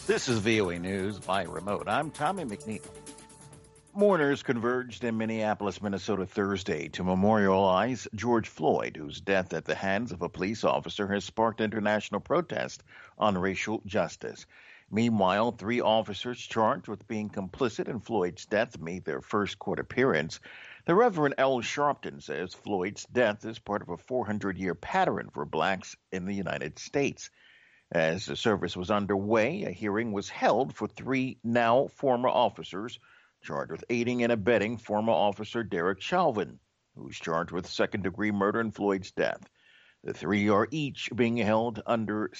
This is VOA News by remote. I'm Tommy McNeil. Mourners converged in Minneapolis, Minnesota Thursday to memorialize George Floyd, whose death at the hands of a police officer has sparked international protest on racial justice. Meanwhile, three officers charged with being complicit in Floyd's death made their first court appearance. The Reverend L. Sharpton says Floyd's death is part of a 400-year pattern for blacks in the United States. As the service was underway, a hearing was held for three now former officers charged with aiding and abetting former officer Derek Chauvin, who's charged with second-degree murder in Floyd's death. The three are each being held under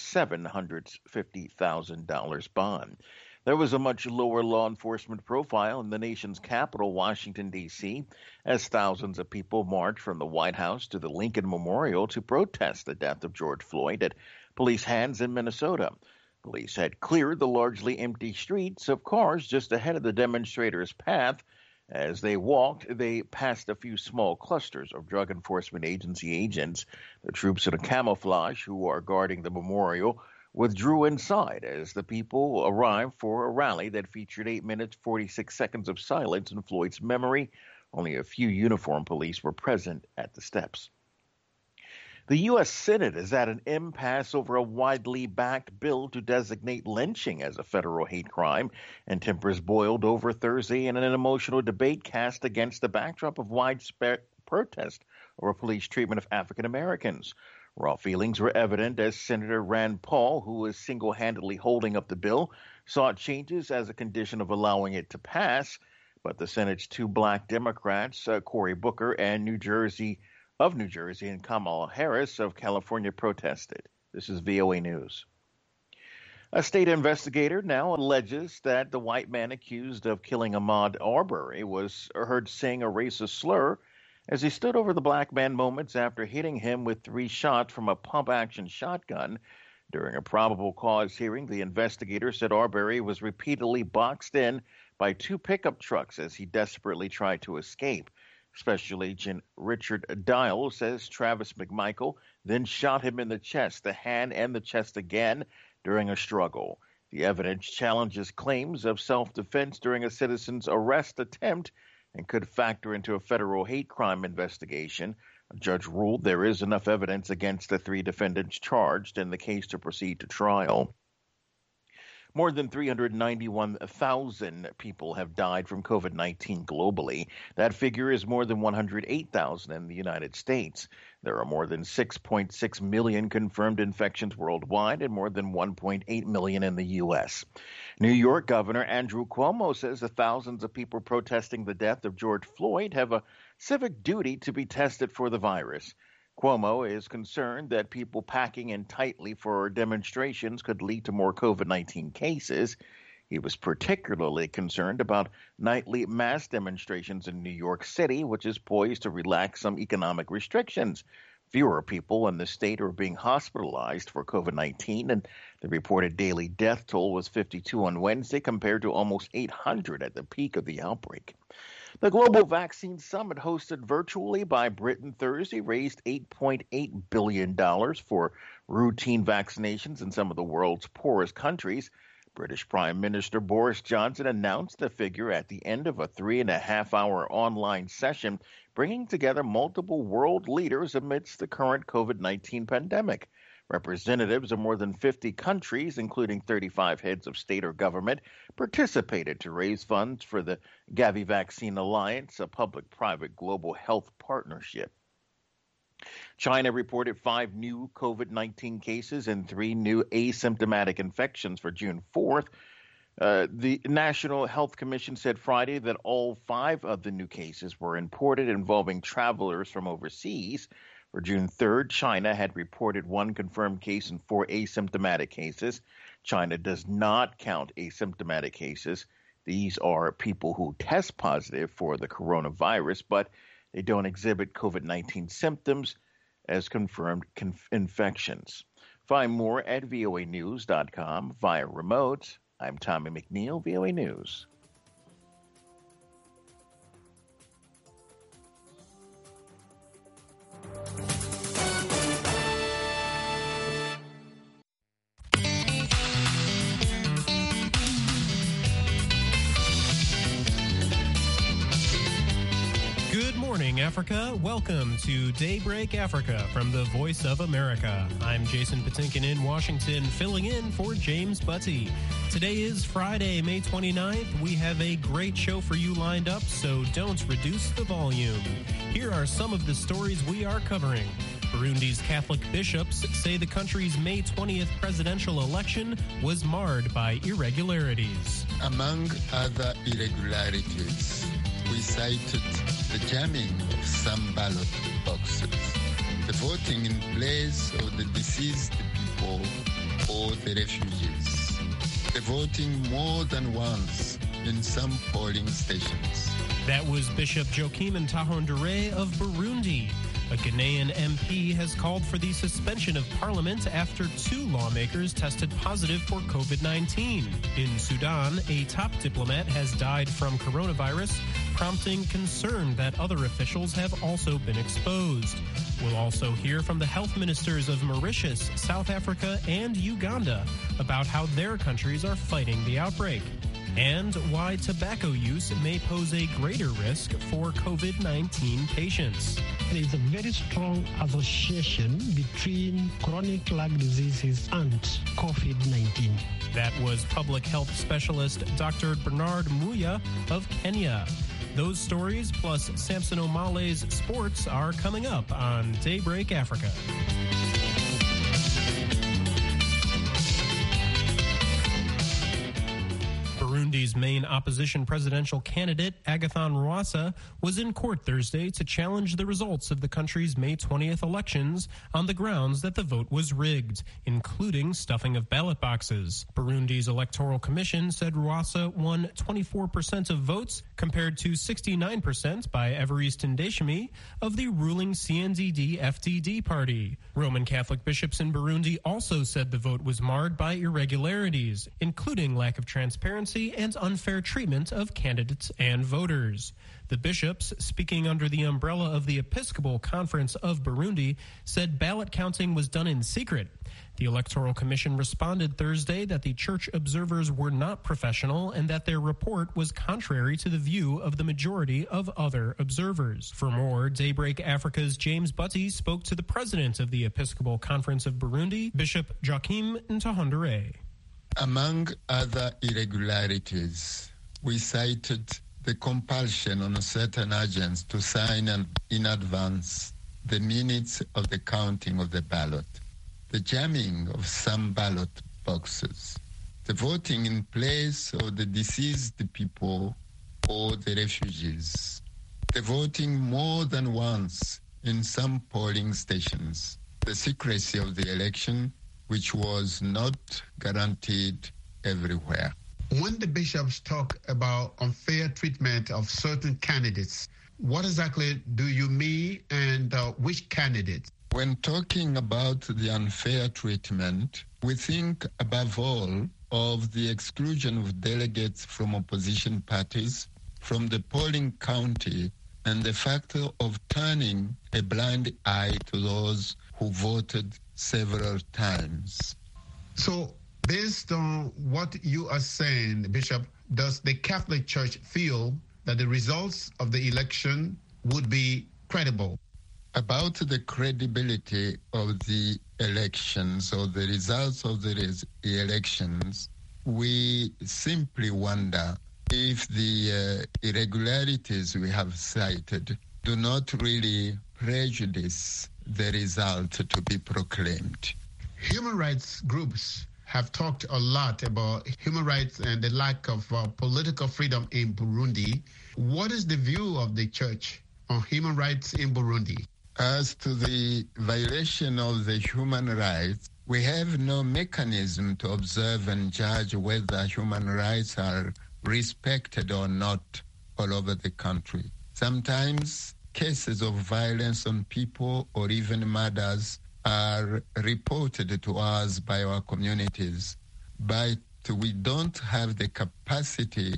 $750,000 bond. There was a much lower law enforcement profile in the nation's capital, Washington, D.C., as thousands of people marched from the White House to the Lincoln Memorial to protest the death of George Floyd at police hands in Minnesota. Police had cleared the largely empty streets of cars just ahead of the demonstrators' path. As they walked, they passed a few small clusters of Drug Enforcement Agency agents. The troops in camouflage who are guarding the memorial withdrew inside as the people arrived for a rally that featured 8 minutes, 46 seconds of silence in Floyd's memory. Only a few uniformed police were present at the steps. The U.S. Senate is at an impasse over a widely backed bill to designate lynching as a federal hate crime, and tempers boiled over Thursday in an emotional debate cast against the backdrop of widespread protest over police treatment of African Americans. Raw feelings were evident as Senator Rand Paul, who is single-handedly holding up the bill, sought changes as a condition of allowing it to pass, but the Senate's two black Democrats, Cory Booker and New Jersey, and Kamala Harris of California protested. This is VOA News. A state investigator now alleges that the white man accused of killing Ahmaud Arbery was heard saying a racist slur as he stood over the black man moments after hitting him with 3 shots from a pump-action shotgun. During a probable cause hearing, the investigator said Arbery was repeatedly boxed in by 2 pickup trucks as he desperately tried to escape. Special Agent Richard Dial says Travis McMichael then shot him in the chest, the hand, and the chest again during a struggle. The evidence challenges claims of self-defense during a citizen's arrest attempt and could factor into a federal hate crime investigation. A judge ruled there is enough evidence against the 3 defendants charged in the case to proceed to trial. More than 391,000 people have died from COVID-19 globally. That figure is more than 108,000 in the United States. There are more than 6.6 million confirmed infections worldwide and more than 1.8 million in the U.S. New York Governor Andrew Cuomo says the thousands of people protesting the death of George Floyd have a civic duty to be tested for the virus. Cuomo is concerned that people packing in tightly for demonstrations could lead to more COVID-19 cases. He was particularly concerned about nightly mass demonstrations in New York City, which is poised to relax some economic restrictions. Fewer people in the state are being hospitalized for COVID-19, and the reported daily death toll was 52 on Wednesday compared to almost 800 at the peak of the outbreak. The Global Vaccine Summit, hosted virtually by Britain Thursday, raised $8.8 billion for routine vaccinations in some of the world's poorest countries. British Prime Minister Boris Johnson announced the figure at the end of a 3.5-hour online session, bringing together multiple world leaders amidst the current COVID-19 pandemic. Representatives of more than 50 countries, including 35 heads of state or government, participated to raise funds for the Gavi Vaccine Alliance, a public-private global health partnership. China reported 5 new COVID-19 cases and 3 new asymptomatic infections for June 4th. The National Health Commission said Friday that all 5 of the new cases were imported, involving travelers from overseas. For June 3rd, China had reported 1 confirmed case and 4 asymptomatic cases. China does not count asymptomatic cases. These are people who test positive for the coronavirus, but they don't exhibit COVID-19 symptoms as confirmed infections. Find more at voanews.com via remote. I'm Tommy McNeil, VOA News. morning, Africa. Welcome to Daybreak Africa from the Voice of America. I'm Jason Patinkin in Washington, filling in for James Butty. Today is Friday, May 29th. We have a great show for you lined up, so don't reduce the volume. Here are some of the stories we are covering. Burundi's Catholic bishops say the country's May 20th presidential election was marred by irregularities. Among other irregularities, we cited the jamming of some ballot boxes, the voting in place of the deceased people or the refugees, the voting more than once in some polling stations. That was Bishop Joachim Ntahondire of Burundi. A Ghanaian MP has called for the suspension of parliament after 2 lawmakers tested positive for COVID-19. In Sudan, a top diplomat has died from coronavirus, prompting concern that other officials have also been exposed. We'll also hear from the health ministers of Mauritius, South Africa, and Uganda about how their countries are fighting the outbreak, and why tobacco use may pose a greater risk for COVID-19 patients. There is a very strong association between chronic lung diseases and COVID-19. That was public health specialist Dr. Bernard Muya of Kenya. Those stories plus Samson Omale's sports are coming up on Daybreak Africa. Burundi's main opposition presidential candidate, Agathon Rwasa, was in court Thursday to challenge the results of the country's May 20th elections on the grounds that the vote was rigged, including stuffing of ballot boxes. Burundi's Electoral Commission said Rwasa won 24% of votes compared to 69% by Evariste Ndayishimiye of the ruling CNDD-FDD party. Roman Catholic bishops in Burundi also said the vote was marred by irregularities, including lack of transparency and unfair treatment of candidates and voters. The bishops, speaking under the umbrella of the Episcopal Conference of Burundi, said ballot counting was done in secret. The Electoral Commission responded Thursday that the church observers were not professional and that their report was contrary to the view of the majority of other observers. For more, Daybreak Africa's James Butty spoke to the president of the Episcopal Conference of Burundi, Bishop Joachim Ntahondire. Among other irregularities, we cited the compulsion on certain agents to sign in advance the minutes of the counting of the ballot, the jamming of some ballot boxes, the voting in place of the deceased people or the refugees, the voting more than once in some polling stations, the secrecy of the election, which was not guaranteed everywhere. When the bishops talk about unfair treatment of certain candidates, what exactly do you mean, and which candidates? When talking about the unfair treatment, we think above all of the exclusion of delegates from opposition parties from the polling county and the factor of turning a blind eye to those who voted several times. So, based on what you are saying, Bishop, does the Catholic Church feel that the results of the election would be credible? About the credibility of the elections or the results of the elections, we simply wonder if the irregularities we have cited do not really prejudice the result to be proclaimed. Human rights groups have talked a lot about human rights and the lack of political freedom in Burundi. What is the view of the church on human rights in Burundi? As to the violation of the human rights, we have no mechanism to observe and judge whether human rights are respected or not all over the country. Sometimes cases of violence on people or even murders are reported to us by our communities, but we don't have the capacity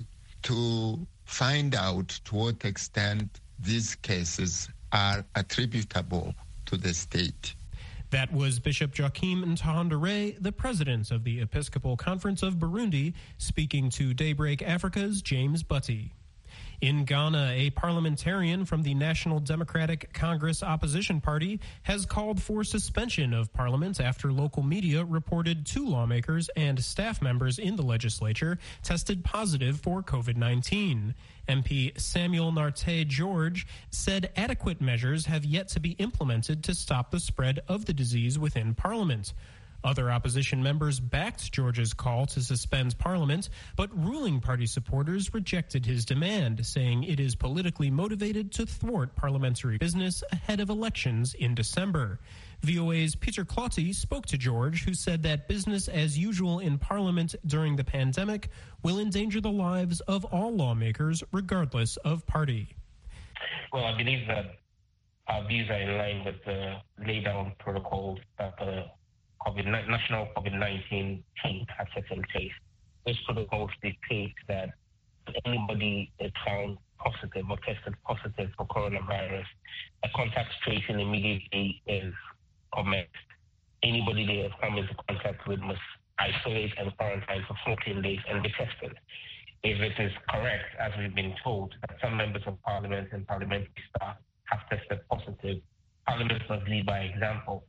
to find out to what extent these cases are attributable to the state. That was Bishop Joachim Ntahondire, the president of the Episcopal Conference of Burundi, speaking to Daybreak Africa's James Butty. In Ghana, a parliamentarian from the National Democratic Congress Opposition Party has called for suspension of parliament after local media reported 2 lawmakers and staff members in the legislature tested positive for COVID-19. MP Samuel Nartey George said adequate measures have yet to be implemented to stop the spread of the disease within Parliament. Other opposition members backed George's call to suspend Parliament, but ruling party supporters rejected his demand, saying it is politically motivated to thwart parliamentary business ahead of elections in December. VOA's Peter Clotty spoke to George, who said that business as usual in Parliament during the pandemic will endanger the lives of all lawmakers, regardless of party. Well, I believe that our views are in line with the laid down protocols that the national COVID-19 team has set in place. Those protocols dictate that if anybody is found positive or tested positive for coronavirus, a contact tracing immediately is commenced. Anybody they have come into contact with must isolate and quarantine for 14 days and be tested. If it is correct, as we've been told, that some members of Parliament and parliamentary staff have tested positive, Parliament must lead by example.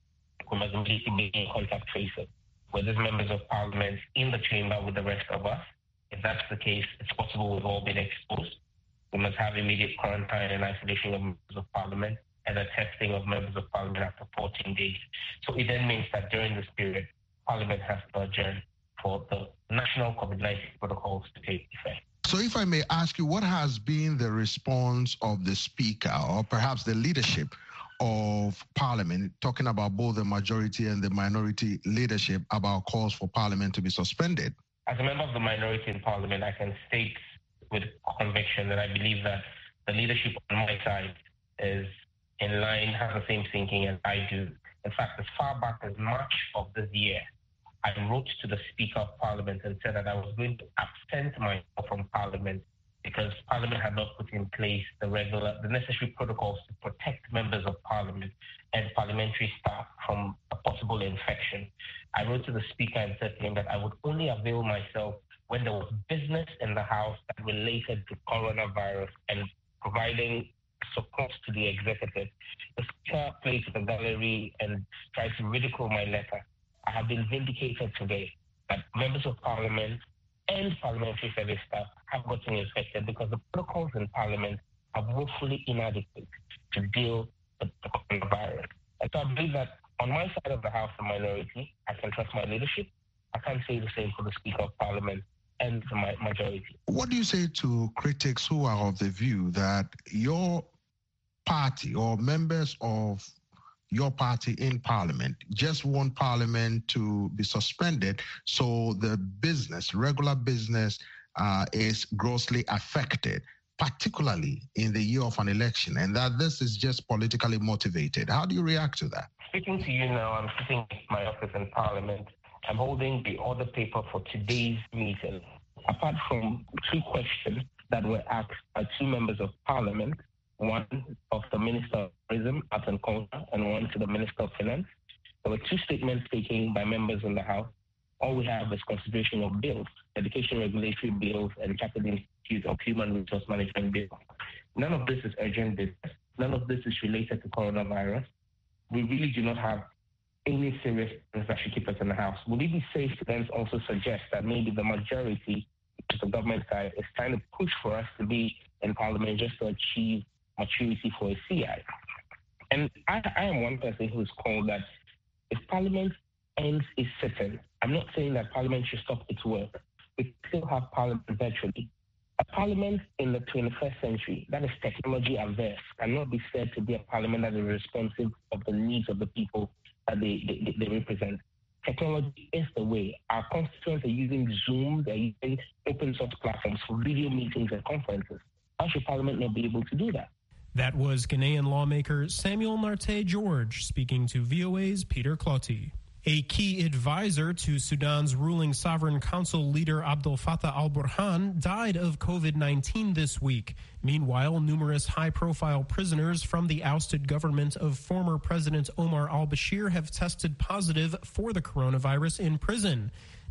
We must immediately begin contact tracing. Where there's members of Parliament in the chamber with the rest of us, if that's the case, it's possible we've all been exposed. We must have immediate quarantine and isolation of members of Parliament and the testing of members of Parliament after 14 days. So it then means that during this period, Parliament has to adjourn for the national COVID-19 protocols to take effect. So if I may ask you, what has been the response of the Speaker or perhaps the leadership of Parliament, talking about both the majority and the minority leadership about calls for Parliament to be suspended? As a member of the minority in Parliament, I can state with conviction that I believe that the leadership on my side is in line, has the same thinking as I do. In fact, as far back as March of this year, I wrote to the Speaker of Parliament and said that I was going to absent myself from Parliament because Parliament had not put in place the necessary protocols to protect members of Parliament and parliamentary staff from a possible infection. I wrote to the Speaker and said to him that I would only avail myself when there was business in the House that related to coronavirus and providing support to the executive. The Speaker played to the gallery and tried to ridicule my letter. I have been vindicated today that members of Parliament and parliamentary service staff have gotten infected because the protocols in Parliament are woefully inadequate to deal with the coronavirus. And so I believe that on my side of the House, the minority, I can trust my leadership. I can't say the same for the Speaker of Parliament and the majority. What do you say to critics who are of the view that your party or members of your party in Parliament just want Parliament to be suspended so the business, regular business, is grossly affected, particularly in the year of an election, and that this is just politically motivated? How do you react to that? Speaking to you now, I'm sitting in my office in Parliament. I'm holding the order paper for today's meeting. Apart from 2 questions that were asked by 2 members of Parliament, one of the Minister of Tourism, Arts and Culture, and one to the Minister of Finance. There were 2 statements taken by members in the House. All we have is consideration of bills, education regulatory bills, and Capital Institute of Human Resource Management bills. None of this is urgent business. None of this is related to coronavirus. We really do not have any serious things that should keep us in the House. Would it be safe to then also suggest that maybe the majority, which is the government side, is trying to push for us to be in Parliament just to achieve maturity for a CI? And I am one person who's called that if Parliament ends its sitting, I'm not saying that Parliament should stop its work. We still have Parliament virtually. A Parliament in the 21st century that is technology averse cannot be said to be a Parliament that is responsive of the needs of the people that they represent. Technology is the way. Our constituents are using Zoom, they're using open source platforms for video meetings and conferences. How should Parliament not be able to do that? That was Ghanaian lawmaker Samuel Nartey George speaking to VOA's Peter Clotty. A key advisor to Sudan's ruling Sovereign Council leader Abdel Fattah al-Burhan died of COVID-19 this week. Meanwhile, numerous high-profile prisoners from the ousted government of former President Omar al-Bashir have tested positive for the coronavirus in prison.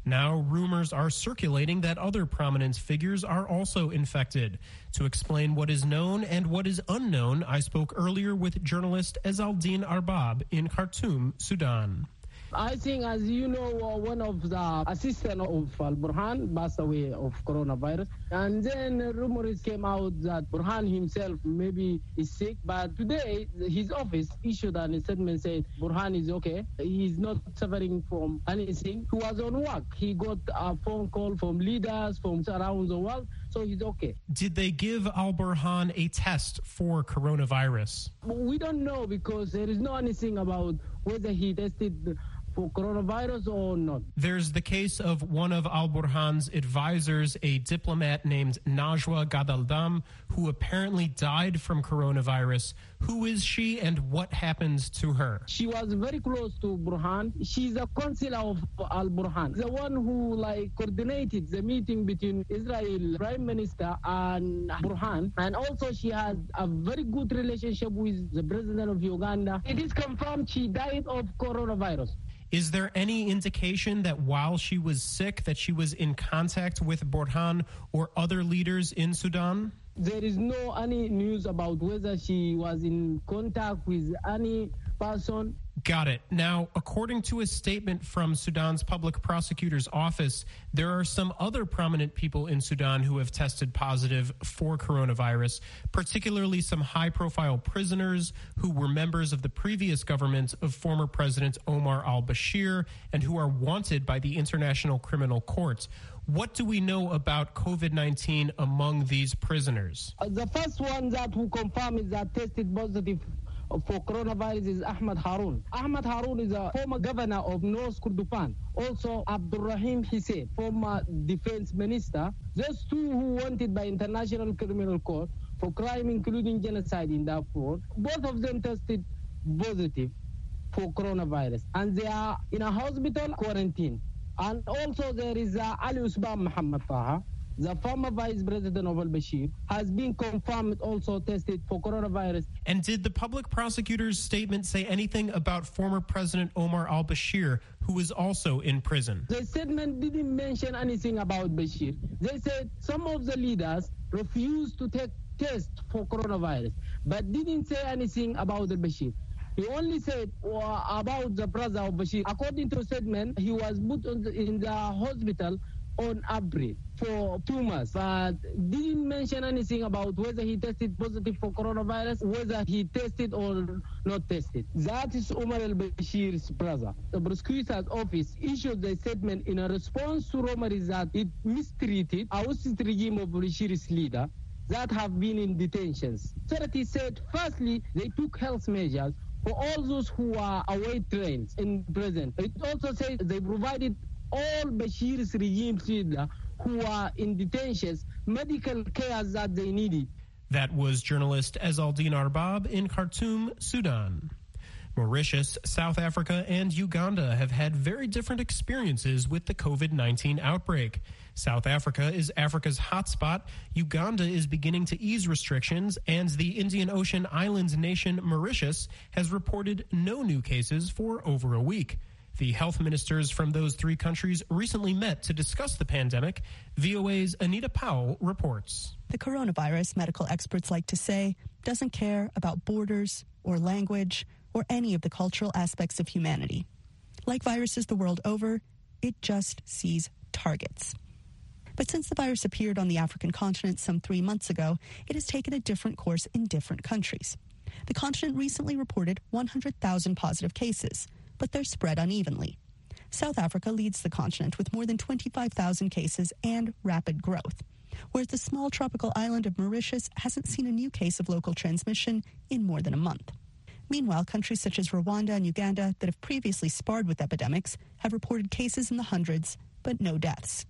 Now, rumors are circulating that other prominent figures are also infected. To explain what is known and what is unknown, I spoke earlier with journalist Ezzaldine Arbab in Khartoum, Sudan. I think, as you know, one of the assistants of Al-Burhan passed away of coronavirus. And then rumors came out that Burhan himself maybe is sick. But today, his office issued a statement saying Burhan is okay. He's not suffering from anything. He was on work. He got a phone call from leaders from around the world. So he's okay. Did they give Al-Burhan a test for coronavirus? We don't know because there is no anything about whether he tested for coronavirus or not. There's the case of one of Al-Burhan's advisors, a diplomat named Najwa Gadaldam, who apparently died from coronavirus. Who is she and what happened to her? She was very close to Burhan. She's a counselor of Al-Burhan, the one who coordinated the meeting between Israel Prime Minister and Burhan. And also she has a very good relationship with the president of Uganda. It is confirmed she died of coronavirus. Is there any indication that while she was sick that she was in contact with Burhan or other leaders in Sudan? There is no any news about whether she was in contact with any person. Got it. Now, according to a statement from Sudan's public prosecutor's office, there are some other prominent people in Sudan who have tested positive for coronavirus, particularly some high-profile prisoners who were members of the previous government of former President Omar al-Bashir and who are wanted by the International Criminal Court. What do we know about COVID-19 among these prisoners? The first one that who confirmed is that tested positive for coronavirus is Ahmad Harun. Ahmad Harun is a former governor of North Kordofan. Also, Abdurrahim Hussein, former defense minister. Those two who wanted by International Criminal Court for crime including genocide in Darfur. Both of them tested positive for coronavirus. And they are in a hospital quarantine. And also there is Ali Usman Muhammad Taha, the former vice president of al-Bashir, has been confirmed also tested for coronavirus. And did the public prosecutor's statement say anything about former President Omar al-Bashir, who is also in prison? The statement didn't mention anything about Bashir. They said some of the leaders refused to take tests for coronavirus, but didn't say anything about al-Bashir. He only said about the brother of Bashir. According to the statement, he was put in the hospital on April for 2 months, but didn't mention anything about whether he tested positive for coronavirus, whether he tested or not tested. That is Omar al-Bashir's brother. The prosecutor's office issued the statement in a response to rumors that it mistreated ousted regime of Bashir's leader that have been in detentions. Authorities said, firstly, they took health measures for all those who are await trains in prison. It also says they provided all Bashir's regime leaders who are in detentions medical care that they needed. That was journalist Ezzaldine Arbab in Khartoum, Sudan. Mauritius, South Africa, and Uganda have had very different experiences with the COVID-19 outbreak. South Africa is Africa's hotspot, Uganda is beginning to ease restrictions, and the Indian Ocean island nation Mauritius has reported no new cases for over a week. The health ministers from those three countries recently met to discuss the pandemic. VOA's Anita Powell reports. The coronavirus, medical experts like to say, doesn't care about borders or language or any of the cultural aspects of humanity. Like viruses the world over, it just sees targets. But since the virus appeared on the African continent some 3 months ago, it has taken a different course in different countries. The continent recently reported 100,000 positive cases, but they're spread unevenly. South Africa leads the continent with more than 25,000 cases and rapid growth, whereas the small tropical island of Mauritius hasn't seen a new case of local transmission in more than a month. Meanwhile, countries such as Rwanda and Uganda that have previously sparred with epidemics have reported cases in the hundreds, but no deaths.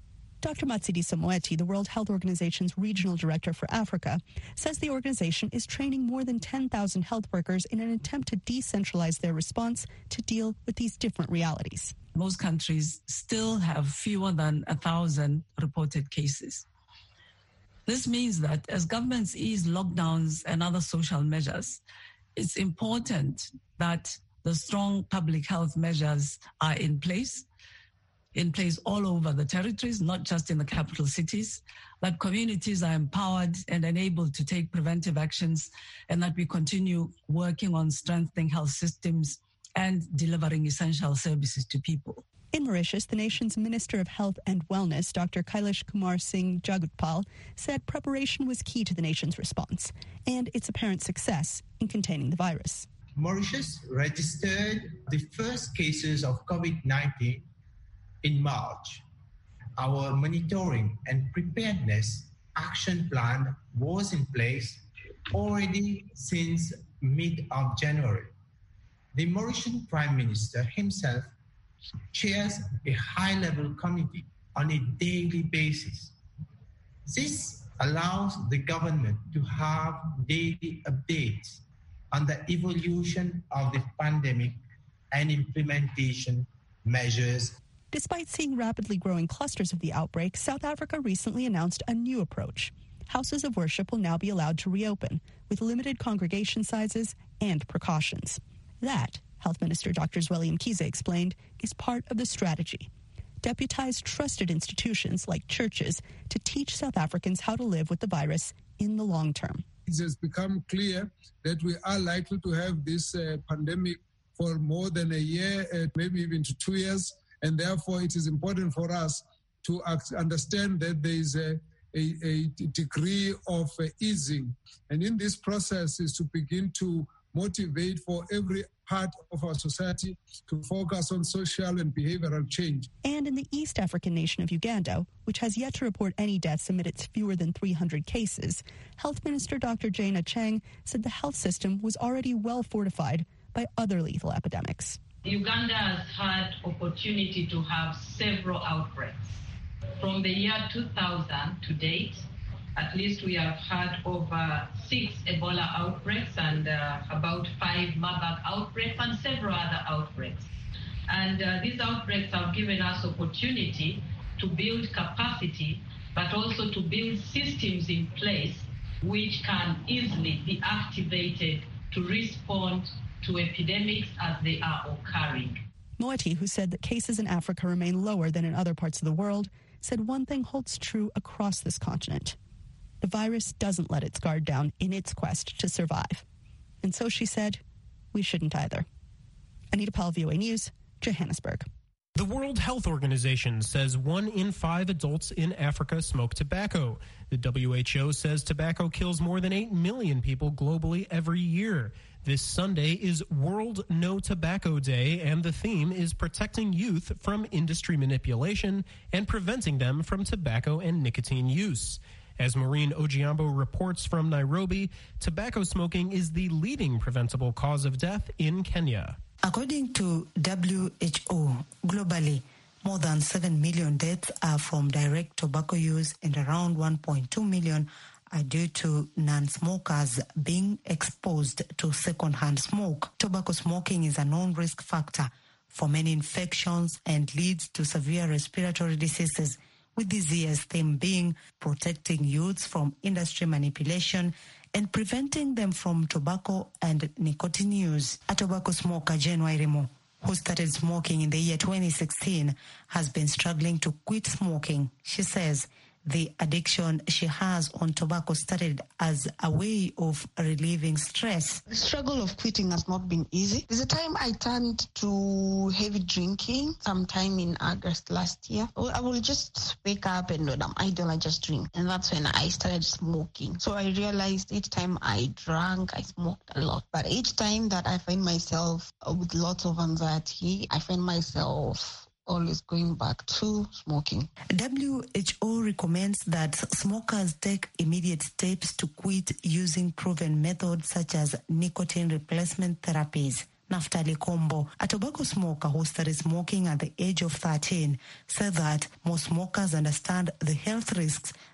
Dr. Matshidiso Moeti, the World Health Organization's regional director for Africa, says the organization is training more than 10,000 health workers in an attempt to decentralize their response to deal with these different realities. Most countries still have fewer than 1,000 reported cases. This means that as governments ease lockdowns and other social measures, it's important that the strong public health measures are in place in place all over the territories, not just in the capital cities, that communities are empowered and enabled to take preventive actions, and that we continue working on strengthening health systems and delivering essential services to people. In Mauritius, the nation's Minister of Health and Wellness, Dr. Kailash Kumar Singh Jagutpal, said preparation was key to the nation's response and its apparent success in containing the virus. Mauritius registered the first cases of COVID-19 in March. Our monitoring and preparedness action plan was in place already since mid of January. The Mauritian Prime Minister himself chairs a high-level committee on a daily basis. This allows the government to have daily updates on the evolution of the pandemic and implementation measures. Despite seeing rapidly growing clusters of the outbreak, South Africa recently announced a new approach. Houses of worship will now be allowed to reopen with limited congregation sizes and precautions. That, Health Minister Dr. Zweli Mkhize explained, is part of the strategy. Deputize trusted institutions like churches to teach South Africans how to live with the virus in the long term. It has become clear that we are likely to have this pandemic for more than a year, maybe even to 2 years. And therefore, it is important for us to understand that there is a degree of easing. And in this process is to begin to motivate for every part of our society to focus on social and behavioral change. And in the East African nation of Uganda, which has yet to report any deaths amid its fewer than 300 cases, Health Minister Dr. Jane Acheng said the health system was already well fortified by other lethal epidemics. Uganda has had opportunity to have several outbreaks. From the year 2000 to date, at least we have had over 6 Ebola outbreaks and about 5 Marburg outbreaks and several other outbreaks. And these outbreaks have given us opportunity to build capacity, but also to build systems in place which can easily be activated to respond to epidemics as they are occurring. Moeti, who said that cases in Africa remain lower than in other parts of the world, said one thing holds true across this continent. The virus doesn't let its guard down in its quest to survive. And so she said, we shouldn't either. Anita Powell, VOA News, Johannesburg. The World Health Organization says 1 in 5 adults in Africa smoke tobacco. The WHO says tobacco kills more than 8 million people globally every year. This Sunday is World No Tobacco Day, and the theme is protecting youth from industry manipulation and preventing them from tobacco and nicotine use. As Maureen Ojiambo reports from Nairobi, tobacco smoking is the leading preventable cause of death in Kenya. According to WHO, globally, more than 7 million deaths are from direct tobacco use and around 1.2 million are due to non-smokers being exposed to secondhand smoke. Tobacco smoking is a known risk factor for many infections and leads to severe respiratory diseases, with this year's theme being protecting youths from industry manipulation and preventing them from tobacco and nicotine use. A tobacco smoker, Jane Wairimo, who started smoking in the year 2016, has been struggling to quit smoking. She says the addiction she has on tobacco started as a way of relieving stress. The struggle of quitting has not been easy. There's a time I turned to heavy drinking sometime in August last year. I will just wake up and when I'm idle, I just drink. And that's when I started smoking. So I realized each time I drank, I smoked a lot. But each time that I find myself with lots of anxiety, I find myself always going back to smoking. WHO recommends that smokers take immediate steps to quit using proven methods such as nicotine replacement therapies. Naftali Kombo, a tobacco smoker who started smoking at the age of 13, said that most smokers understand the health risks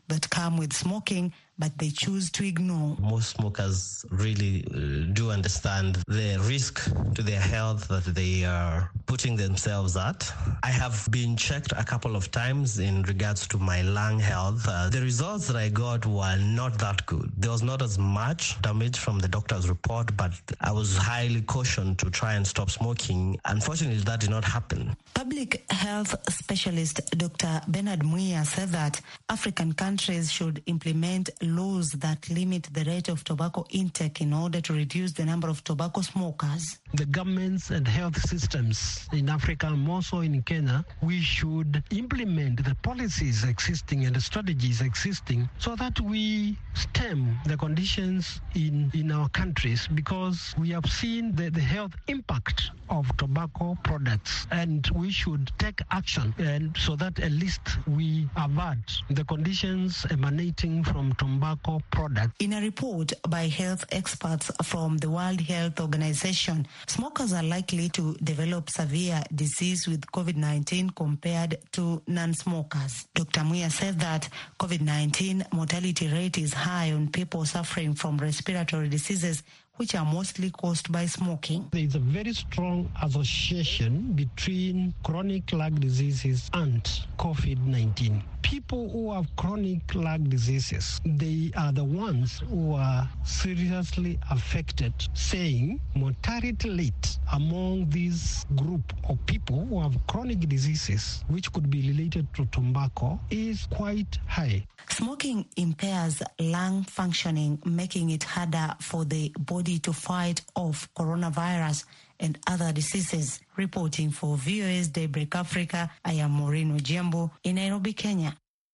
that come with smoking, but they choose to ignore. Most smokers really do understand the risk to their health that they are putting themselves at. I have been checked a couple of times in regards to my lung health. The results that I got were not that good. There was not as much damage from the doctor's report, but I was highly cautioned to try and stop smoking. Unfortunately, that did not happen. Public health specialist Dr. Bernard Muia said that African countries should implement laws that limit the rate of tobacco intake in order to reduce the number of tobacco smokers. The governments and health systems in Africa, more so in Kenya, we should implement the policies existing and the strategies existing so that we stem the conditions in our countries, because we have seen the health impact of tobacco products, and we should take action and so that at least we avert the conditions emanating from tobacco products. In a report by health experts from the World Health Organization, smokers are likely to develop severe disease with COVID-19 compared to non-smokers. Dr. Muia said that COVID-19 mortality rate is high on people suffering from respiratory diseases, which are mostly caused by smoking. There is a very strong association between chronic lung diseases and COVID-19. People who have chronic lung diseases, they are the ones who are seriously affected, saying mortality rate among this group of people who have chronic diseases, which could be related to tobacco, is quite high. Smoking impairs lung functioning, making it harder for the body to fight off coronavirus and other diseases. Reporting for VOA's Daybreak Africa, I am Maureen Ojiambo in Nairobi, Kenya.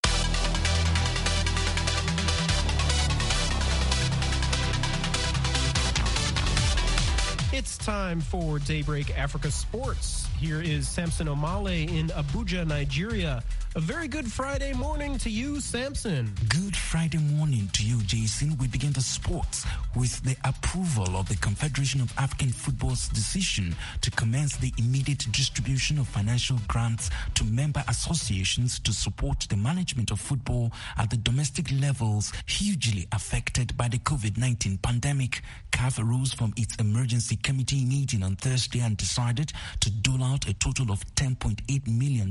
It's time for Daybreak Africa Sports. Here is Samson Omale in Abuja, Nigeria. A very good Friday morning to you, Samson. Good Friday morning to you, Jason. We begin the sports with the approval of the Confederation of African Football's decision to commence the immediate distribution of financial grants to member associations to support the management of football at the domestic levels hugely affected by the COVID-19 pandemic. CAF rose from its emergency committee meeting on Thursday and decided to dole out a total of $10.8 million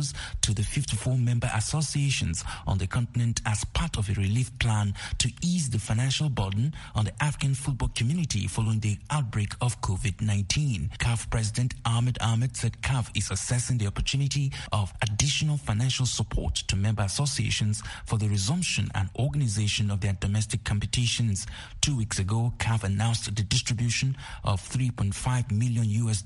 to the 54 member associations on the continent as part of a relief plan to ease the financial burden on the African football community following the outbreak of COVID-19. CAF President Ahmed Ahmed said CAF is assessing the opportunity of additional financial support to member associations for the resumption and organization of their domestic competitions. 2 weeks ago, CAF announced the distribution of $3.5 million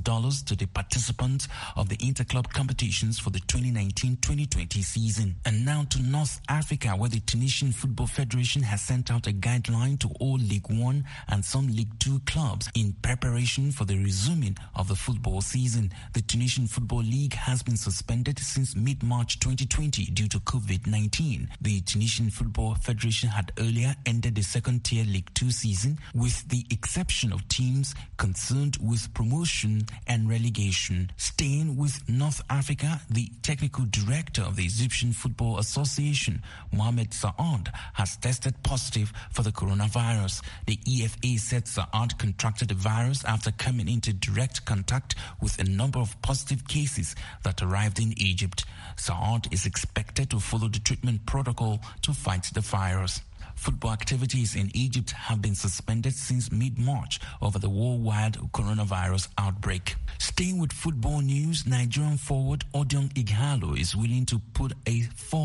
to the participants of the interclub competitions for the 2019-2020 season. And now to North Africa, where the Tunisian Football Federation has sent out a guideline to all League One and some League Two clubs in preparation for the resuming of the football season. The Tunisian Football League has been suspended since mid-March 2020 due to COVID-19. The Tunisian Football Federation had earlier ended the second-tier League Two season, with the exception of teams concerned with promotion and relegation. Staying with North Africa, the technical director of the Egyptian Football Association, Mohamed Saad, has tested positive for the coronavirus. The EFA said Saad contracted the virus after coming into direct contact with a number of positive cases that arrived in Egypt. Saad is expected to follow the treatment protocol to fight the virus. Football activities in Egypt have been suspended since mid-March over the worldwide coronavirus outbreak. Staying with football news, Nigerian forward Odion Ighalo is willing to put a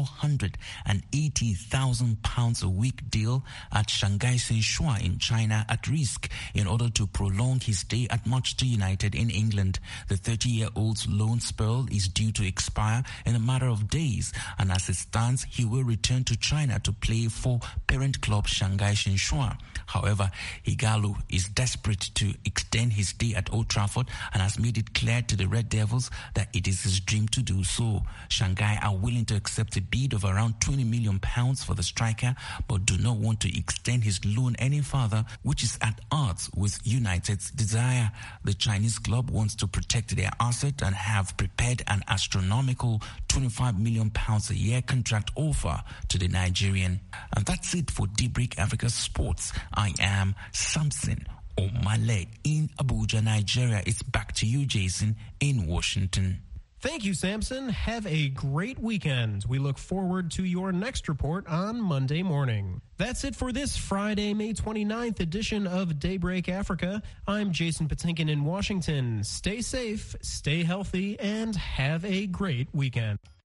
£480,000 a week deal at Shanghai Shenhua in China at risk in order to prolong his stay at Manchester United in England. The 30-year-old's loan spell is due to expire in a matter of days, and as it stands, he will return to China to play for Paris parent club Shanghai Shenhua. However, Ighalo is desperate to extend his stay at Old Trafford and has made it clear to the Red Devils that it is his dream to do so. Shanghai are willing to accept a bid of around £20 million for the striker, but do not want to extend his loan any further, which is at odds with United's desire. The Chinese club wants to protect their asset and have prepared an astronomical £25 million a year contract offer to the Nigerian. And that's it for Daybreak Africa Sports. I am Samson Omale in Abuja, Nigeria. It's back to you, Jason, in Washington. Thank you, Samson. Have a great weekend. We look forward to your next report on Monday morning. That's it for this Friday, May 29th edition of Daybreak Africa. I'm Jason Patinkin in Washington. Stay safe, stay healthy, and have a great weekend.